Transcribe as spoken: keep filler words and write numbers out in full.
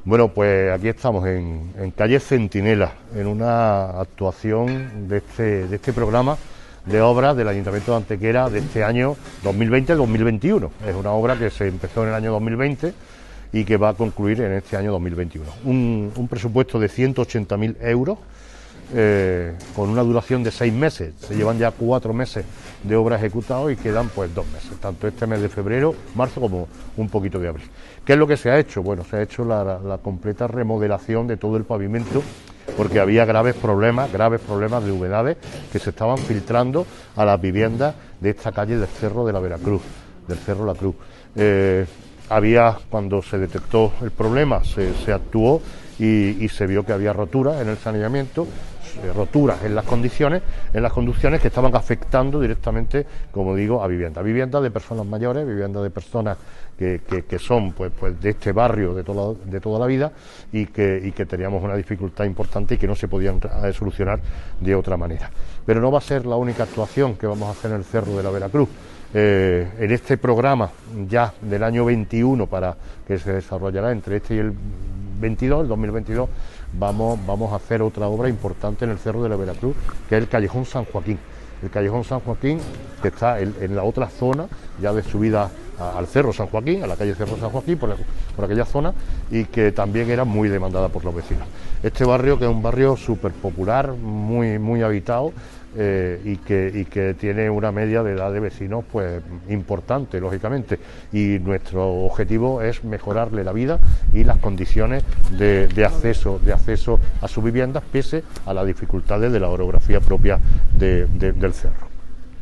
Bueno, pues aquí estamos en, en calle Centinela, en una actuación de este, de este programa de obras del Ayuntamiento de Antequera de este año dos mil veinte dos mil veintiuno. Es una obra que se empezó en el año dos mil veinte y que va a concluir en este año dos mil veintiuno. Un, un presupuesto de ciento ochenta mil euros, eh, con una duración de seis meses. Se llevan ya cuatro meses de obra ejecutados y quedan pues dos meses, tanto este mes de febrero, marzo como un poquito de abril. ¿Qué es lo que se ha hecho? Bueno, se ha hecho la, la, la completa remodelación de todo el pavimento, porque había graves problemas, graves problemas de humedades que se estaban filtrando a las viviendas de esta calle del Cerro de la Veracruz, del Cerro La Cruz. Eh, había, cuando se detectó el problema, se, se actuó y, y se vio que había roturas en el saneamiento, roturas en las condiciones, en las conducciones que estaban afectando directamente, como digo, a viviendas, viviendas de personas mayores, viviendas de personas que, que, que son pues, pues de este barrio de toda, de toda la vida y que, y que teníamos una dificultad importante y que no se podían solucionar de otra manera. Pero no va a ser la única actuación que vamos a hacer en el Cerro de la Veracruz. Eh, en este programa ya del año veintiuno, para que se desarrollará entre este y el veintidós, el dos mil veintidós, vamos, vamos a hacer otra obra importante en el Cerro de la Veracruz, que es el Callejón San Joaquín. El Callejón San Joaquín, que está en, en la otra zona, ya de subida a, al Cerro San Joaquín, a la calle Cerro San Joaquín, por, la, por aquella zona, y que también era muy demandada por los vecinos. Este barrio, que es un barrio súper popular, muy, muy habitado, Eh, y, que, y que tiene una media de edad de vecinos pues importante, lógicamente, y nuestro objetivo es mejorarle la vida y las condiciones de, de acceso de acceso a sus viviendas, pese a las dificultades de la orografía propia de, de, del cerro.